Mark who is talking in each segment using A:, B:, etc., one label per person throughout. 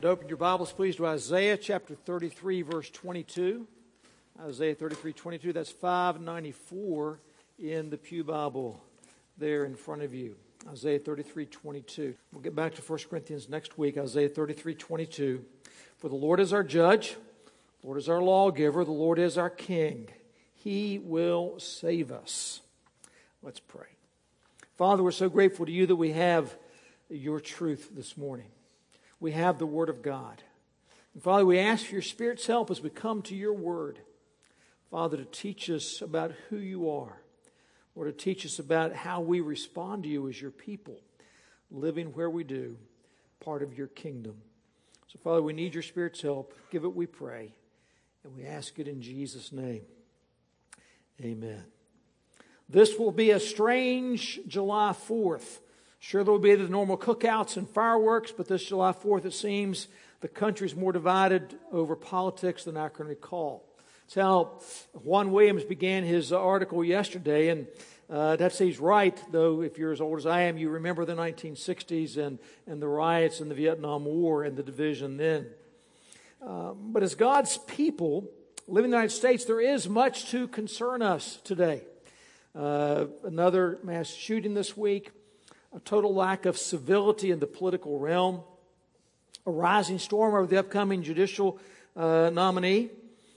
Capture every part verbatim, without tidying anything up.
A: Open your Bibles, please, to Isaiah chapter thirty-three, verse twenty-two. Isaiah thirty-three, twenty-two. That's five ninety-four in the Pew Bible there in front of you. Isaiah thirty-three, twenty-two. We'll get back to First Corinthians next week. Isaiah thirty-three, twenty-two. For the Lord is our judge, the Lord is our lawgiver, the Lord is our king. He will save us. Let's pray. Father, we're so grateful to you that we have your truth this morning. We have the Word of God. And Father, we ask for your Spirit's help as we come to your Word. Father, to teach us about who you are, or to teach us about how we respond to you as your people, living where we do, part of your kingdom. So Father, we need your Spirit's help. Give it, we pray, and we ask it in Jesus' name. Amen. This will be a strange July fourth. Sure, there will be the normal cookouts and fireworks, but this July fourth, it seems the country's more divided over politics than I can recall. It's how Juan Williams began his article yesterday, and uh, that's he's right, though if you're as old as I am, you remember the nineteen sixties and, and the riots and the Vietnam War and the division then. Uh, but as God's people living in the United States, there is much to concern us today. Uh, another mass shooting this week. A total lack of civility in the political realm, a rising storm over the upcoming judicial uh, nominee,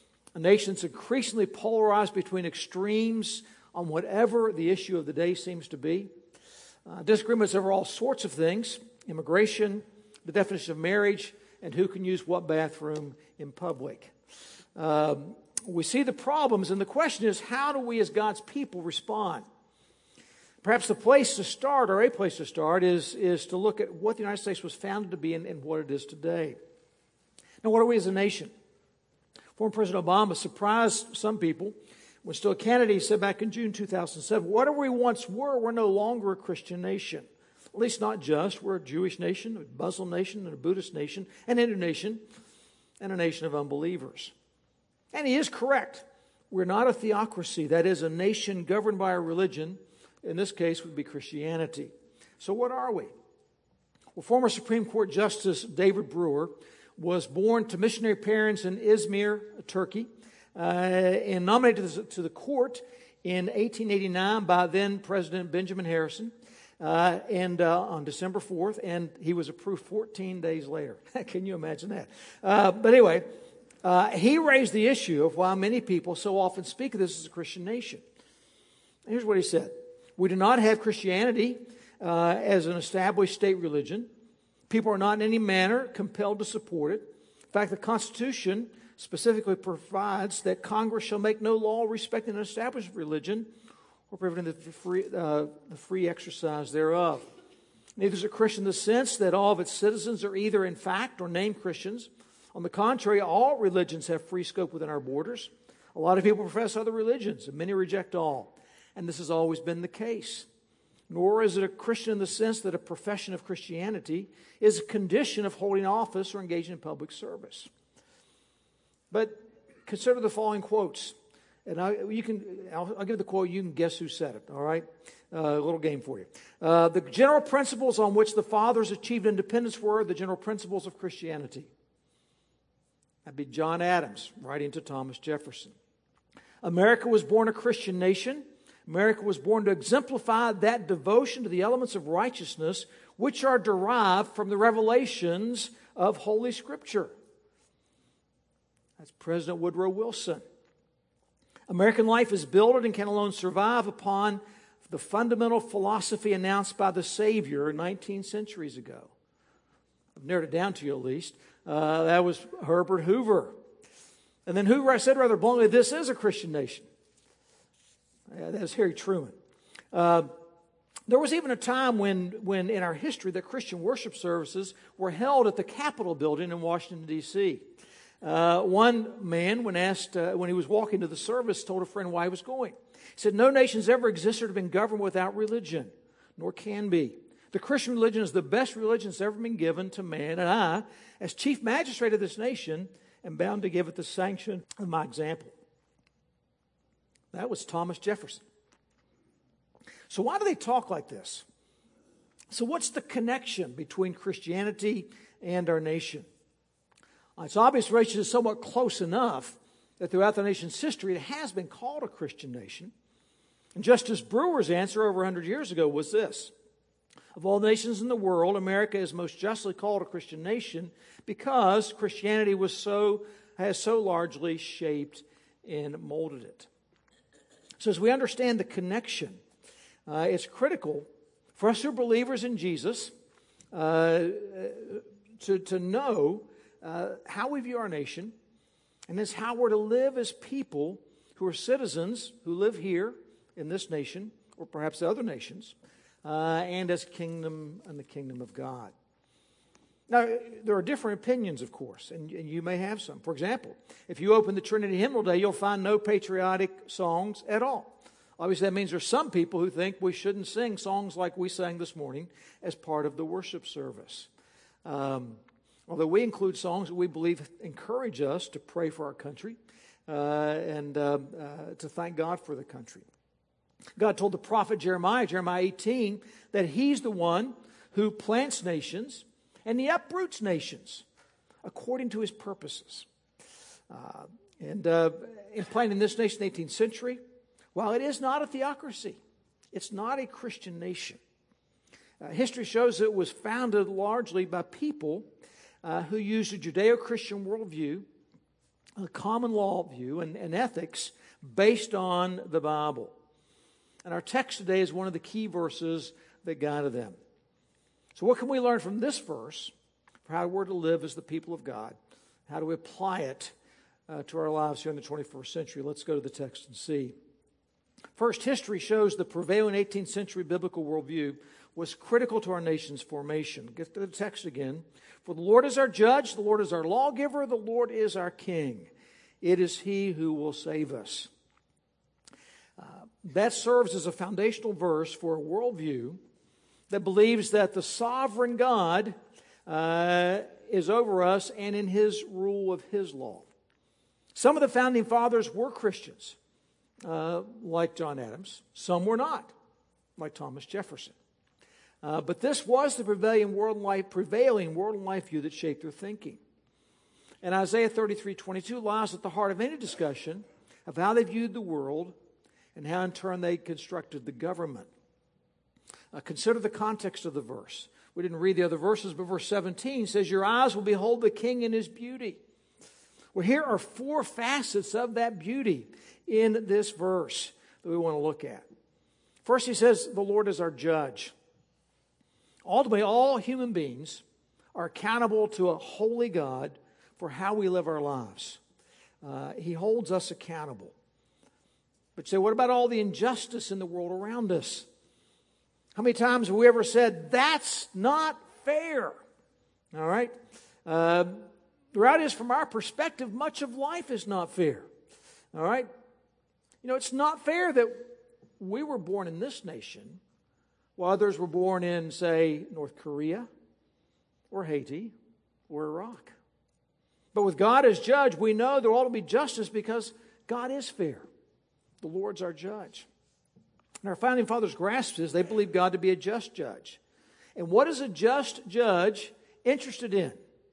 A: a nation that's increasingly polarized between extremes on whatever the issue of the day seems to be, uh, disagreements over all sorts of things, immigration, the definition of marriage, and who can use what bathroom in public. Um, we see the problems, and the question is, how do we as God's people respond? Perhaps the place to start, or a place to start, is, is to look at what the United States was founded to be and, and what it is today. Now, what are we as a nation? Former President Obama surprised some people when still a candidate. He said back in June two thousand seven, whatever we once were, we're no longer a Christian nation. At least not just. We're a Jewish nation, a Muslim nation, and a Buddhist nation, an Hindu nation, and a nation of unbelievers. And he is correct. We're not a theocracy. That is, a nation governed by a religion. In this case, would be Christianity. So what are we? Well, former Supreme Court Justice David Brewer was born to missionary parents in Izmir, Turkey, uh, and nominated to the, to the court in eighteen eighty-nine by then President Benjamin Harrison, uh, and uh, on December fourth, and he was approved fourteen days later. Can you imagine that? Uh, but anyway, uh, he raised the issue of why many people so often speak of this as a Christian nation. Here's what he said. We do not have Christianity uh, as an established state religion. People are not in any manner compelled to support it. In fact, the Constitution specifically provides that Congress shall make no law respecting an established religion or preventing the free, uh, the free exercise thereof. Neither is it Christian in the sense that all of its citizens are either in fact or named Christians. On the contrary, all religions have free scope within our borders. A lot of people profess other religions, and many reject all. And this has always been the case. Nor is it a Christian in the sense that a profession of Christianity is a condition of holding office or engaging in public service. But consider the following quotes. And I, you can, I'll, I'll give the quote, you can guess who said it, all right? Uh, a little game for you. Uh, the general principles on which the fathers achieved independence were the general principles of Christianity. That'd be John Adams, writing to Thomas Jefferson. America was born a Christian nation. America was born to exemplify that devotion to the elements of righteousness which are derived from the revelations of Holy Scripture. That's President Woodrow Wilson. American life is built and can alone survive upon the fundamental philosophy announced by the Savior nineteen centuries ago. I've narrowed it down to you at least. Uh, that was Herbert Hoover. And then Hoover said rather bluntly, this is a Christian nation. Yeah, that was Harry Truman. Uh, there was even a time when, when in our history that Christian worship services were held at the Capitol building in Washington, D C Uh, one man, when asked, uh, when he was walking to the service, told a friend why he was going. He said, no nation's ever existed or been governed without religion, nor can be. The Christian religion is the best religion that's ever been given to man, and I, as chief magistrate of this nation, am bound to give it the sanction of my example. That was Thomas Jefferson. So why do they talk like this? So what's the connection between Christianity and our nation? It's obvious Rachel is somewhat close enough that throughout the nation's history it has been called a Christian nation. And Justice Brewer's answer over one hundred years ago was this: of all nations in the world, America is most justly called a Christian nation because Christianity was so has so largely shaped and molded it. So as we understand the connection, uh, it's critical for us who are believers in Jesus uh, to, to know uh, how we view our nation, and it's how we're to live as people who are citizens who live here in this nation, or perhaps other nations, uh, and as kingdom and the kingdom of God. Now, there are different opinions, of course, and, and you may have some. For example, if you open the Trinity Hymnal Day, you'll find no patriotic songs at all. Obviously, that means there's some people who think we shouldn't sing songs like we sang this morning as part of the worship service. Um, although we include songs that we believe encourage us to pray for our country uh, and uh, uh, to thank God for the country. God told the prophet Jeremiah, Jeremiah eighteen, that he's the one who plants nations and he uproots nations according to his purposes. Uh, and uh, in planting this nation in the eighteenth century, while it is not a theocracy, it's not a Christian nation. Uh, history shows it was founded largely by people uh, who used a Judeo-Christian worldview, a common law view, and, and ethics based on the Bible. And our text today is one of the key verses that guided them. So what can we learn from this verse for how we're to live as the people of God? How do we apply it uh, to our lives here in the twenty-first century? Let's go to the text and see. First, history shows the prevailing eighteenth century biblical worldview was critical to our nation's formation. Get to the text again. For the Lord is our judge, the Lord is our lawgiver, the Lord is our king. It is he who will save us. Uh, that serves as a foundational verse for a worldview that believes that the sovereign God uh, is over us and in his rule of his law. Some of the founding fathers were Christians, uh, like John Adams. Some were not, like Thomas Jefferson. Uh, but this was the prevailing world life, prevailing world life view that shaped their thinking. And Isaiah thirty-three twenty-two lies at the heart of any discussion of how they viewed the world and how in turn they constructed the government. Uh, consider the context of the verse. We didn't read the other verses, but verse seventeen says, your eyes will behold the king in his beauty. Well, here are four facets of that beauty in this verse that we want to look at. First, he says, the Lord is our judge. Ultimately, all human beings are accountable to a holy God for how we live our lives. Uh, he holds us accountable. But you say, what about all the injustice in the world around us? How many times have we ever said, that's not fair? All right? Uh, the reality is, from our perspective, much of life is not fair. All right? You know, it's not fair that we were born in this nation while others were born in, say, North Korea or Haiti or Iraq. But with God as judge, we know there ought to be justice because God is fair. The Lord's our judge. And our founding fathers grasped this. They believed God to be a just judge. And what is a just judge interested in?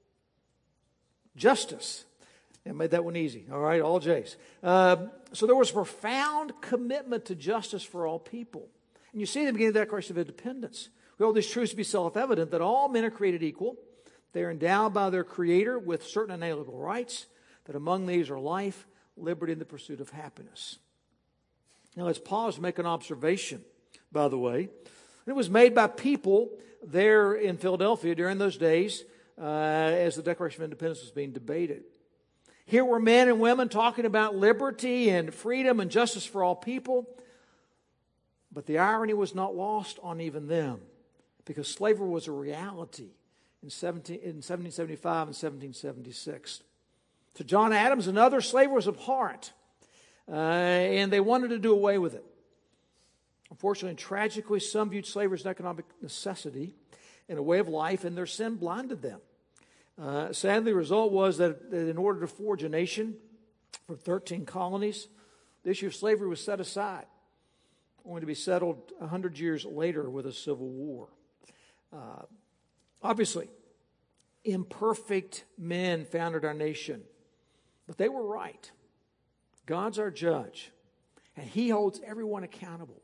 A: Justice. And made that one easy. All right, all J's. Uh, so there was a profound commitment to justice for all people. And you see in the beginning of the Declaration of Independence, we hold these truths to be self-evident, that all men are created equal. They are endowed by their Creator with certain inalienable rights, that among these are life, liberty, and the pursuit of happiness. Now let's pause to make an observation, by the way. It was made by people there in Philadelphia during those days uh, as the Declaration of Independence was being debated. Here were men and women talking about liberty and freedom and justice for all people. But the irony was not lost on even them, because slavery was a reality in, seventeen, in seventeen seventy-five and seventeen seventy-six. To John Adams and others, slavery was abhorrent, uh, and they wanted to do away with it. Unfortunately and tragically, some viewed slavery as an economic necessity and a way of life, and their sin blinded them. Uh, sadly, the result was that, that in order to forge a nation from thirteen colonies, the issue of slavery was set aside, only to be settled one hundred years later with a civil war. Uh, obviously, imperfect men founded our nation. But they were right. God's our judge, and He holds everyone accountable.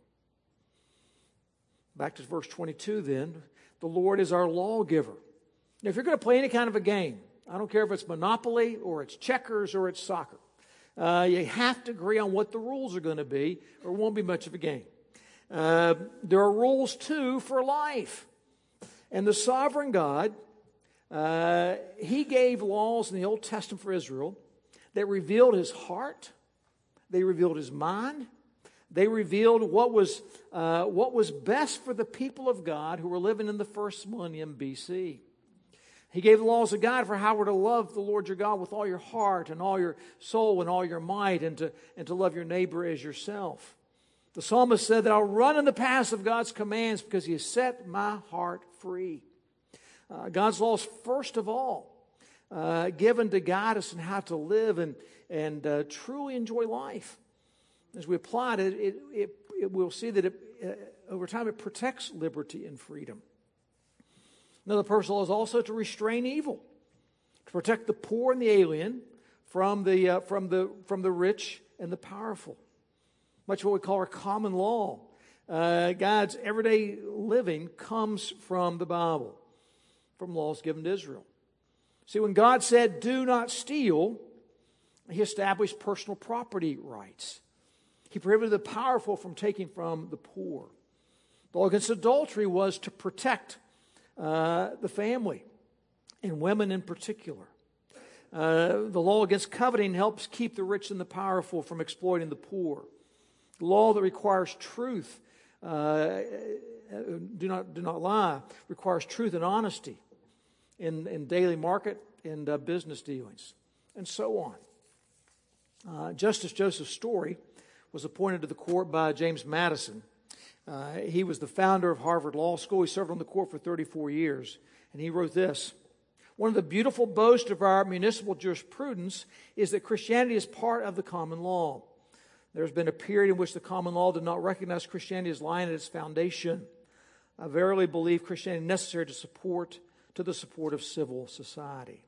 A: Back to verse twenty-two then. The Lord is our lawgiver. Now, if you're going to play any kind of a game, I don't care if it's Monopoly or it's checkers or it's soccer, uh, you have to agree on what the rules are going to be, or it won't be much of a game. Uh, there are rules, too, for life. And the sovereign God, uh, He gave laws in the Old Testament for Israel that revealed His heart. They revealed His mind. They revealed what was, uh, what was best for the people of God who were living in the first millennium B C. He gave the laws of God for how we're to love the Lord your God with all your heart and all your soul and all your might, and to, and to love your neighbor as yourself. The psalmist said that I'll run in the paths of God's commands because He has set my heart free. Uh, God's laws, first of all, uh, given to guide us in how to live and, and uh, truly enjoy life. As we apply it, it, it, it we'll see that it, uh, over time it protects liberty and freedom. Another purpose of the law is also to restrain evil, to protect the poor and the alien from the, uh, from the, from the rich and the powerful. Much of what we call our common law. Uh, God's everyday living comes from the Bible, from laws given to Israel. See, when God said, do not steal, He established personal property rights. He prohibited the powerful from taking from the poor. The law against adultery was to protect uh, the family, and women in particular. Uh, the law against coveting helps keep the rich and the powerful from exploiting the poor. The law that requires truth, uh, do not do not lie, requires truth and honesty in, in daily market and uh, business dealings, and so on. Uh, Justice Joseph Story was appointed to the court by James Madison. Uh, he was the founder of Harvard Law School. He served on the court for thirty-four years, and he wrote this: one of the beautiful boasts of our municipal jurisprudence is that Christianity is part of the common law. There's been a period in which the common law did not recognize Christianity as lying at its foundation. I verily believe Christianity is necessary to support to the support of civil society.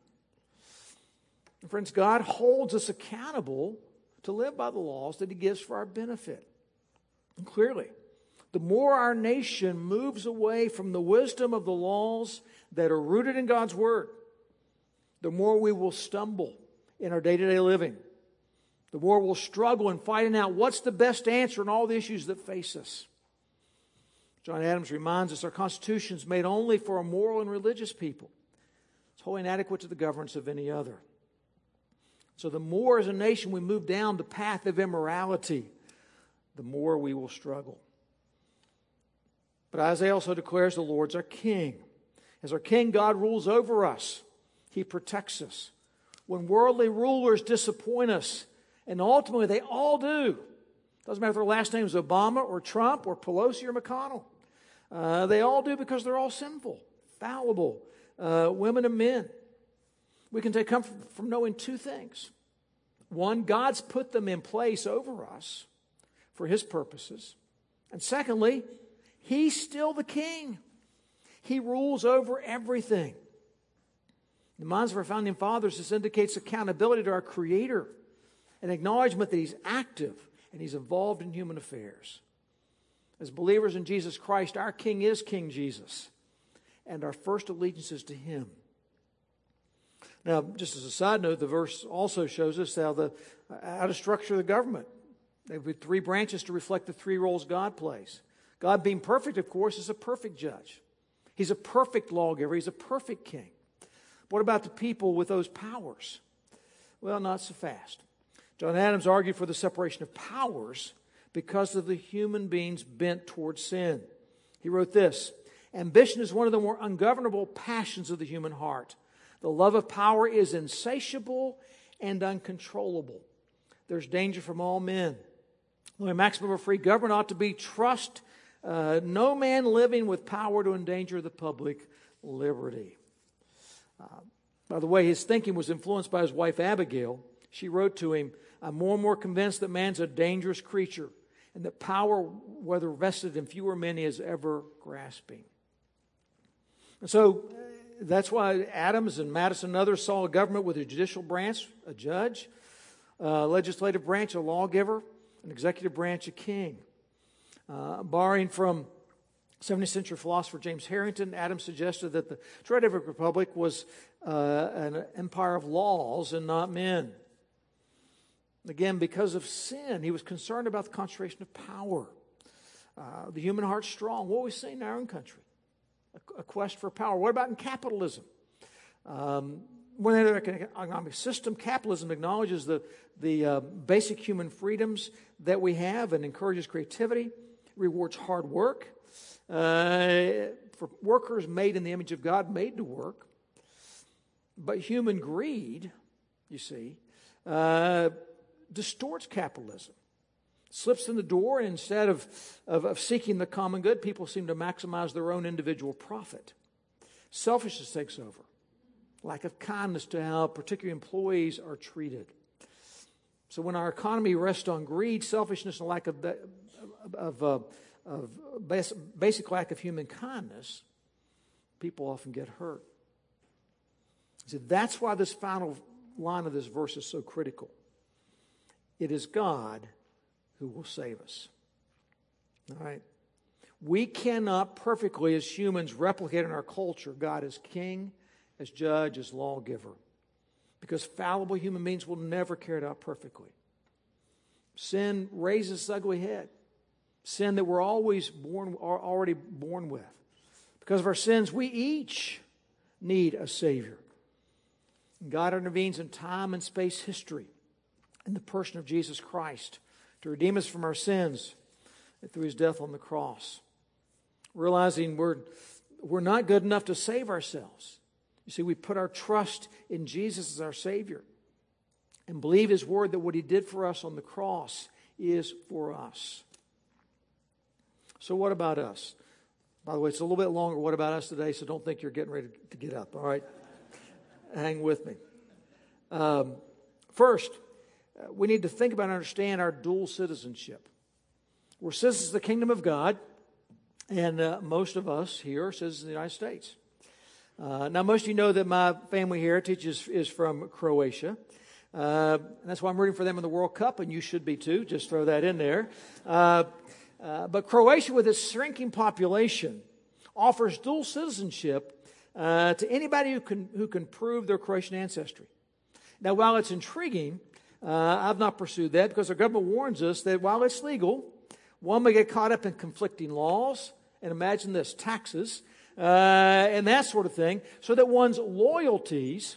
A: And friends, God holds us accountable to live by the laws that He gives for our benefit. And clearly, the more our nation moves away from the wisdom of the laws that are rooted in God's Word, the more we will stumble in our day-to-day living. The more we'll struggle in finding out what's the best answer in all the issues that face us. John Adams reminds us our Constitution is made only for a moral and religious people. It's wholly inadequate to the governance of any other. So the more as a nation we move down the path of immorality, the more we will struggle. But Isaiah also declares the Lord's our King. As our King, God rules over us. He protects us. When worldly rulers disappoint us, and ultimately they all do, doesn't matter if their last name is Obama or Trump or Pelosi or McConnell, uh, they all do because they're all sinful, fallible, uh, women and men. We can take comfort from knowing two things. One, God's put them in place over us for His purposes. And secondly, He's still the King. He rules over everything. In the minds of our founding fathers, this indicates accountability to our Creator, an acknowledgement that He's active and He's involved in human affairs. As believers in Jesus Christ, our King is King Jesus, and our first allegiance is to Him. Now, just as a side note, the verse also shows us how, the, how to structure the government. There have three branches to reflect the three roles God plays. God, being perfect, of course, is a perfect judge. He's a perfect lawgiver. He's a perfect king. What about the people with those powers? Well, not so fast. John Adams argued for the separation of powers because of the human beings bent towards sin. He wrote this: ambition is one of the more ungovernable passions of the human heart. The love of power is insatiable and uncontrollable. There's danger from all men. The only maximum of free government ought to be trust uh, no man living with power to endanger the public liberty. Uh, by the way, his thinking was influenced by his wife Abigail. She wrote to him, I'm more and more convinced that man's a dangerous creature and that power, whether vested in few or many, is ever grasping. And so that's why Adams and Madison and others saw a government with a judicial branch, a judge, a legislative branch, a lawgiver, an executive branch, a king. Uh, borrowing from seventeenth century philosopher James Harrington, Adams suggested that the Frederick Republic was uh, an empire of laws and not men. Again, because of sin, he was concerned about the concentration of power. Uh, the human heart's strong. What we see in our own country? A, a quest for power. What about in capitalism? Um, when an economic system, capitalism acknowledges the, the uh, basic human freedoms that we have and encourages creativity, rewards hard work. Uh, for workers made in the image of God, made to work. But human greed, you see, uh, distorts capitalism. Slips in the door, and instead of, of, of seeking the common good, people seem to maximize their own individual profit. Selfishness takes over. Lack of kindness to how particular employees are treated. So when our economy rests on greed, selfishness, and lack of, of, of, of basic lack of human kindness, people often get hurt. So that's why this final line of this verse is so critical. It is God who will save us. All right? We cannot perfectly, as humans, replicate in our culture God as king, as judge, as lawgiver. Because fallible human beings will never carry it out perfectly. Sin raises its ugly head. Sin that we're always born, are already born with. Because of our sins, we each need a Savior. God intervenes in time and space history in the person of Jesus Christ to redeem us from our sins through His death on the cross. Realizing we're, we're not good enough to save ourselves. You see, we put our trust in Jesus as our Savior and believe His word that what He did for us on the cross is for us. So what about us? By the way, it's a little bit longer. What about us today? So don't think you're getting ready to get up. All right? Hang with me. Um, first, uh, we need to think about and understand our dual citizenship. We're citizens of the kingdom of God, and uh, most of us here are citizens of the United States. Uh, now, most of you know that my family heritage is, is from Croatia. Uh, and that's why I'm rooting for them in the World Cup, and you should be too. Just throw that in there. Uh, uh, but Croatia, with its shrinking population, offers dual citizenship uh, to anybody who can who can prove their Croatian ancestry. Now, while it's intriguing, uh, I've not pursued that because our government warns us that while it's legal, one may get caught up in conflicting laws, and imagine this, taxes, uh, and that sort of thing, so that one's loyalties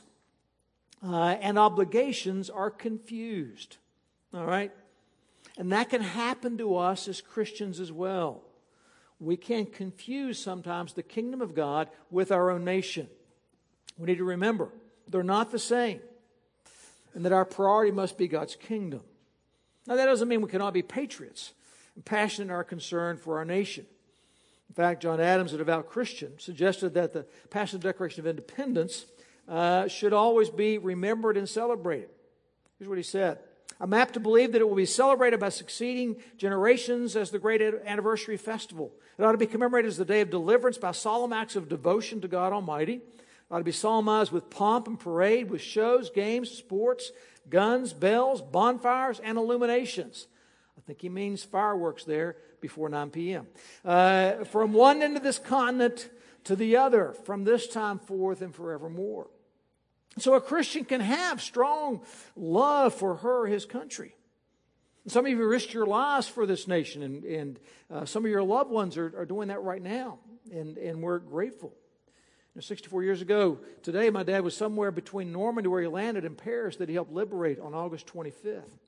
A: uh, and obligations are confused. All right? And that can happen to us as Christians as well. We can confuse sometimes the kingdom of God with our own nation. We need to remember, they're not the same, and that our priority must be God's kingdom. Now, that doesn't mean we cannot be patriots and passionate in our concern for our nation. In fact, John Adams, a devout Christian, suggested that the Passion Declaration of Independence uh, should always be remembered and celebrated. Here's what he said. I'm apt to believe that it will be celebrated by succeeding generations as the great anniversary festival. It ought to be commemorated as the day of deliverance by solemn acts of devotion to God Almighty. It ought to be solemnized with pomp and parade, with shows, games, sports, guns, bells, bonfires, and illuminations. I think he means fireworks there before nine p.m. Uh, from one end of this continent to the other, from this time forth and forevermore. So a Christian can have strong love for her, his country. Some of you risked your lives for this nation, and, and uh, some of your loved ones are, are doing that right now, and, and we're grateful. You know, sixty-four years ago today, my dad was somewhere between Normandy, where he landed, in Paris, that he helped liberate on August twenty-fifth.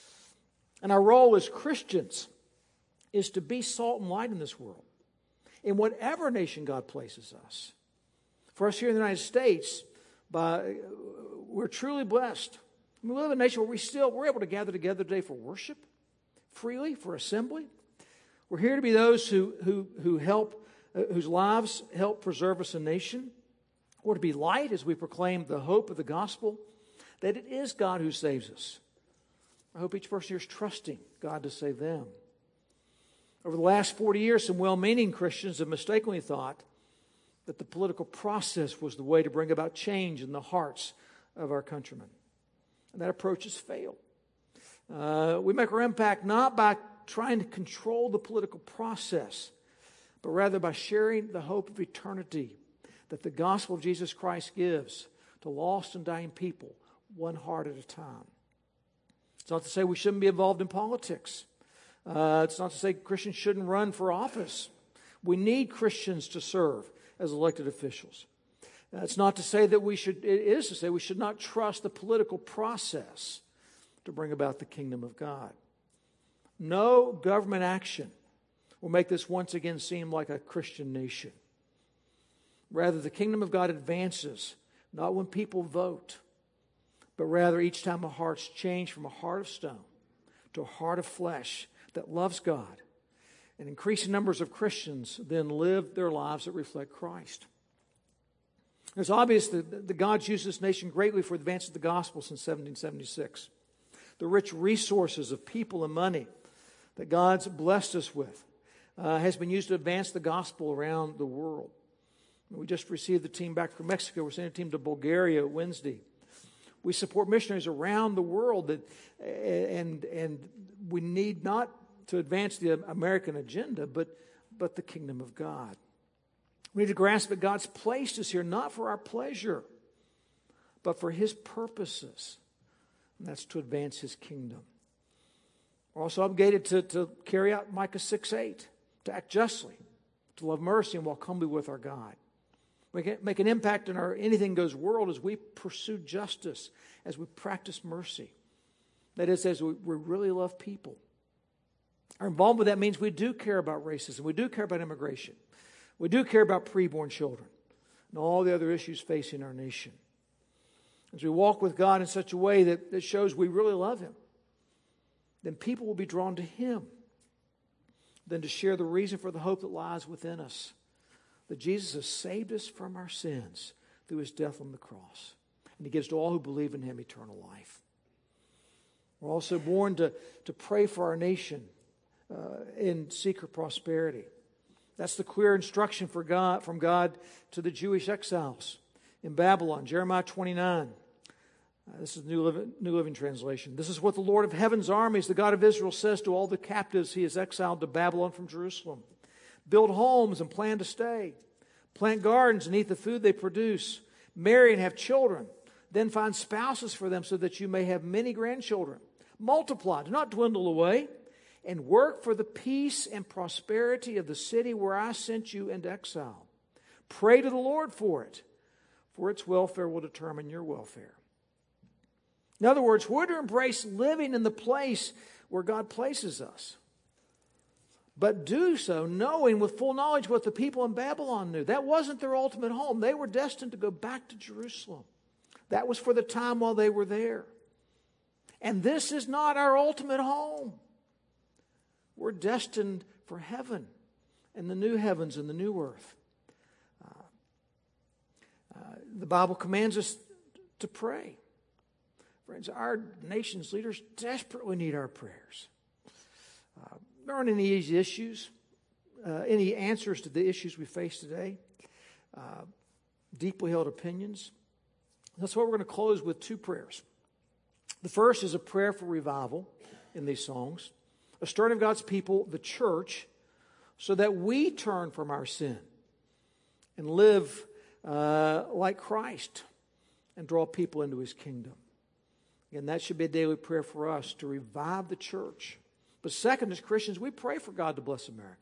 A: And our role as Christians is to be salt and light in this world, in whatever nation God places us. For us here in the United States, by, we're truly blessed. We live in a nation where we still, we're able to gather together today for worship, freely, for assembly. We're here to be those who, who, who help, uh, whose lives help preserve us a nation. Or to be light as we proclaim the hope of the gospel, that it is God who saves us. I hope each person here is trusting God to save them. Over the last forty years, some well-meaning Christians have mistakenly thought that the political process was the way to bring about change in the hearts of our countrymen. And that approach has failed. Uh, we make our impact not by trying to control the political process, but rather by sharing the hope of eternity that the gospel of Jesus Christ gives to lost and dying people, one heart at a time. It's not to say we shouldn't be involved in politics. Uh, it's not to say Christians shouldn't run for office. We need Christians to serve as elected officials. Uh, it's not to say that we should, it is to say we should not trust the political process to bring about the kingdom of God. No government action will make this once again seem like a Christian nation. Rather, the kingdom of God advances not when people vote, but rather each time a heart's changed from a heart of stone to a heart of flesh that loves God. And increasing numbers of Christians then live their lives that reflect Christ. It's obvious that, that God's used this nation greatly for the advance of the gospel since seventeen seventy-six. The rich resources of people and money that God's blessed us with uh, has been used to advance the gospel around the world. We just received the team back from Mexico. We're sending a team to Bulgaria Wednesday. We support missionaries around the world, that, and, and we need not to advance the American agenda, but, but the kingdom of God. We need to grasp that God's placed us here not for our pleasure, but for His purposes. And that's to advance His kingdom. We're also obligated to, to carry out Micah six eight, to act justly, to love mercy, and walk humbly with our God. We can make an impact in our anything goes world as we pursue justice, as we practice mercy. That is, as we, we really love people. Our involvement with that means we do care about racism. We do care about immigration. We do care about preborn children and all the other issues facing our nation. As we walk with God in such a way that, that shows we really love Him, then people will be drawn to Him, then to share the reason for the hope that lies within us, that Jesus has saved us from our sins through His death on the cross. And He gives to all who believe in Him eternal life. We're also born to, to pray for our nation uh, in secret prosperity. That's the clear instruction for God, from God to the Jewish exiles in Babylon, Jeremiah twenty-nine. Uh, this is the New Living, New Living Translation. This is what the Lord of heaven's armies, the God of Israel, says to all the captives He has exiled to Babylon from Jerusalem. Build homes and plan to stay. Plant gardens and eat the food they produce. Marry and have children. Then find spouses for them so that you may have many grandchildren. Multiply, do not dwindle away. And work for the peace and prosperity of the city where I sent you into exile. Pray to the Lord for it, for its welfare will determine your welfare. In other words, we're to embrace living in the place where God places us. But do so knowing with full knowledge what the people in Babylon knew. That wasn't their ultimate home. They were destined to go back to Jerusalem. That was for the time while they were there. And this is not our ultimate home. We're destined for heaven and the new heavens and the new earth. Uh, uh, the Bible commands us to pray. Friends, our nation's leaders desperately need our prayers. Uh, there aren't any easy issues, uh, any answers to the issues we face today. Uh, deeply held opinions. That's why we're going to close with two prayers. The first is a prayer for revival in these songs. A stirring of God's people, the church, so that we turn from our sin and live uh, like Christ and draw people into His kingdom. And that should be a daily prayer for us to revive the church. But second, as Christians, we pray for God to bless America.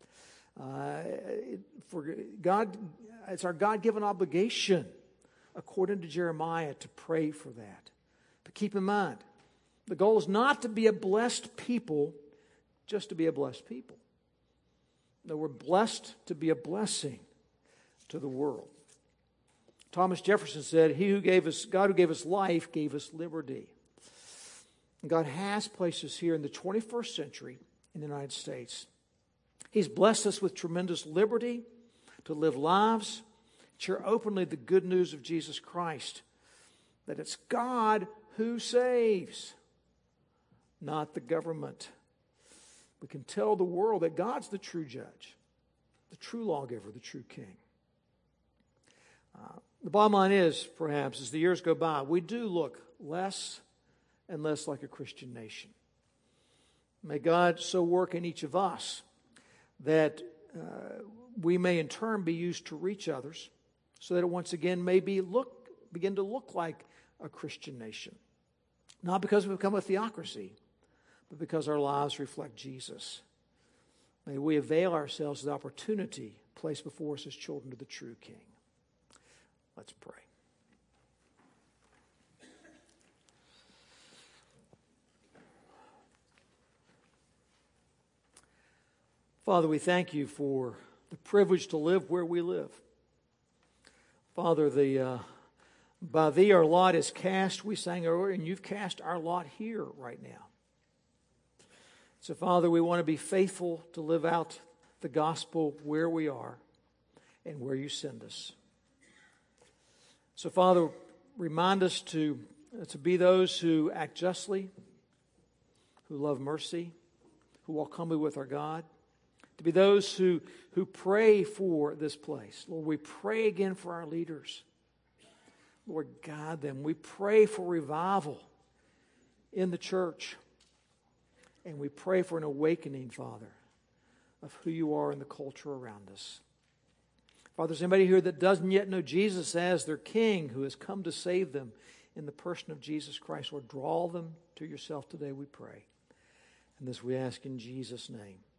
A: Uh, for God, it's our God-given obligation, according to Jeremiah, to pray for that. But keep in mind, the goal is not to be a blessed people, just to be a blessed people. No, we're blessed to be a blessing to the world. Thomas Jefferson said, He who gave us, God who gave us life gave us liberty. And God has placed us here in the twenty-first century in the United States. He's blessed us with tremendous liberty to live lives, share openly the good news of Jesus Christ, that it's God who saves, not the government. We can tell the world that God's the true judge, the true lawgiver, the true king. Uh, the bottom line is, perhaps, as the years go by, we do look less and less like a Christian nation. May God so work in each of us that uh, we may in turn be used to reach others, so that it once again may be look, begin to look like a Christian nation. Not because we've become a theocracy, but because our lives reflect Jesus. May we avail ourselves of the opportunity placed before us as children of the true King. Let's pray. Father, we thank you for the privilege to live where we live. Father, the uh, by thee our lot is cast, we sang earlier, and you've cast our lot here right now. So, Father, we want to be faithful to live out the gospel where we are and where you send us. So, Father, remind us to, to be those who act justly, who love mercy, who walk humbly with our God, to be those who, who pray for this place. Lord, we pray again for our leaders. Lord, guide them. We pray for revival in the church. And we pray for an awakening, Father, of who you are in the culture around us. Father, there's anybody here that doesn't yet know Jesus as their King who has come to save them in the person of Jesus Christ. Lord, draw them to yourself today, we pray. And this we ask in Jesus' name.